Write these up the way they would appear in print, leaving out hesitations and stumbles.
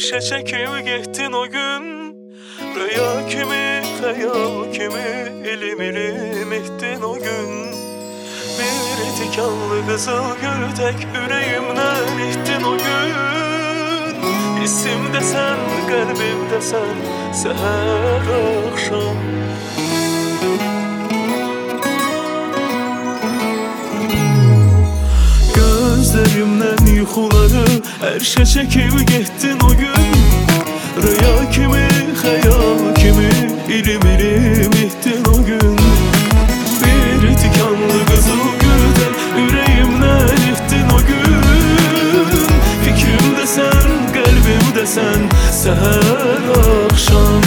Erşe çekip getdin o gün. Rüya kimi, xəyal kimi, ilim ilim etdin o gün. Bir tikanlı qızıl gül tək ürəyimdən etdin o gün. İsimdə sən, qəlbimdə sən, səhər axşam. Gözlerimden yuxuları Erşe çekip getdin o gün. Rüya kimi, xəyal kimi, ilim ilim etdin o gün. Bir tikanlı qızıl gülden ürəyimdən etdin o gün. Fikrimdə sən, qəlbimdə sən, səhər axşam.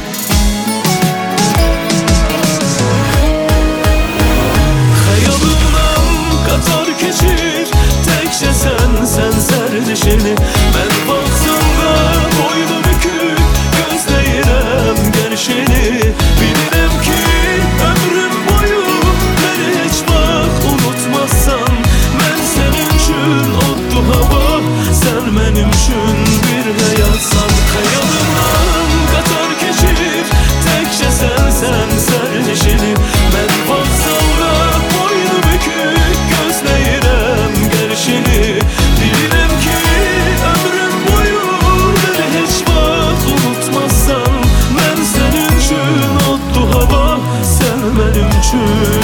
Xəyalımdan qatar keçir təkcə sən sərnişini. Mən baxsanda boynu bükük gözləyirəm gəlişini. Bilirəm ki ömrüm boyu məni heç vaxt unutmazsan. Mən sənin üçün oddu hava, sən mənim üçün bir həyatsan. Xəyalımdan qatar keçir təkcə sən sərnişini. Mən baxsanda boynu bükük gözləyirəm gəlişini. Bilirəm ki ömrüm boyu məni heç vaxt unutmazsan. Mən sənin üçün oddu hava, sən mənim üçün.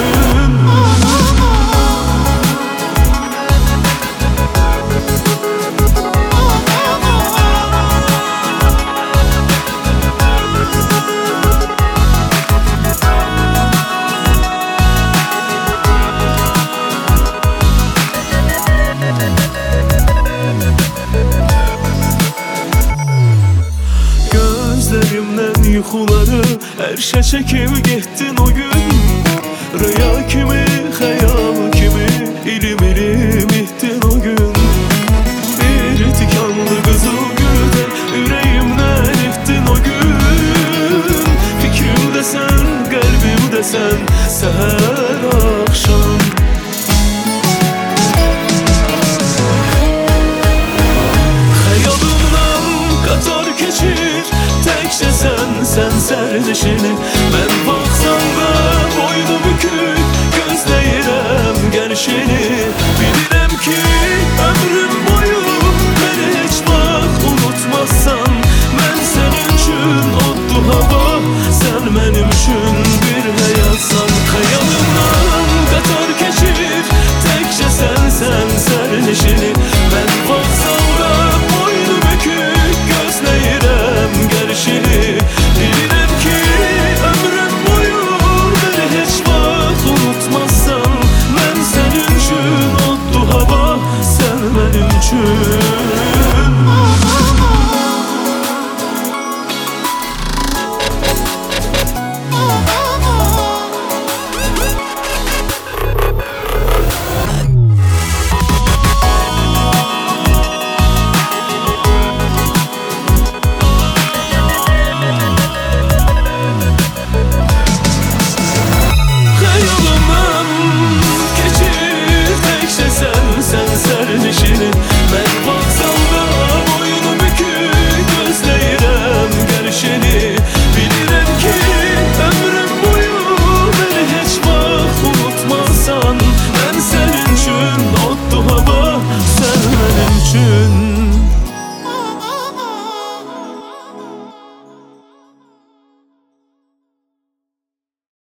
Gözlerimden yuxuları Erşe çekip getdin o gün. Rüya kimi, xəyal kimi, ilim ilim etdin o gün. Bir tikanlı qızıl gülden ürəyimdən etdin o gün. Fikrimdə sən, qəlbimdə sən, səhər axşam. Xəyalımdan qatar keçir təkcə sən sərnişini. Mən baxsanda boynu bükük gözləyirəm gəlişini. Bilirəm ki ömrüm boyu məni heç vaxt unutmazsan. Mən sənin üçün oddu hava, sən mənim üçün bir həyatsan. Xəyalımdan qatar keçir təkcə sən sərnişini. Mən baxsanda boynu bükük gözləyirəm gəlişini. Bilirəm ki ömrüm boyu məni heç vaxt unutmazsan. Mən sənin üçün oddu hava, sən mənim üçün. Xəyalımdan keçir təkcə sən sərnişini. Mən baxsanda boynu bükük gözləyirəm gəlişini. Bilirəm ki ömrüm boyu məni heç vaxt unutmazsan. Mən sənin üçün oddu hava, sən mənim üçün.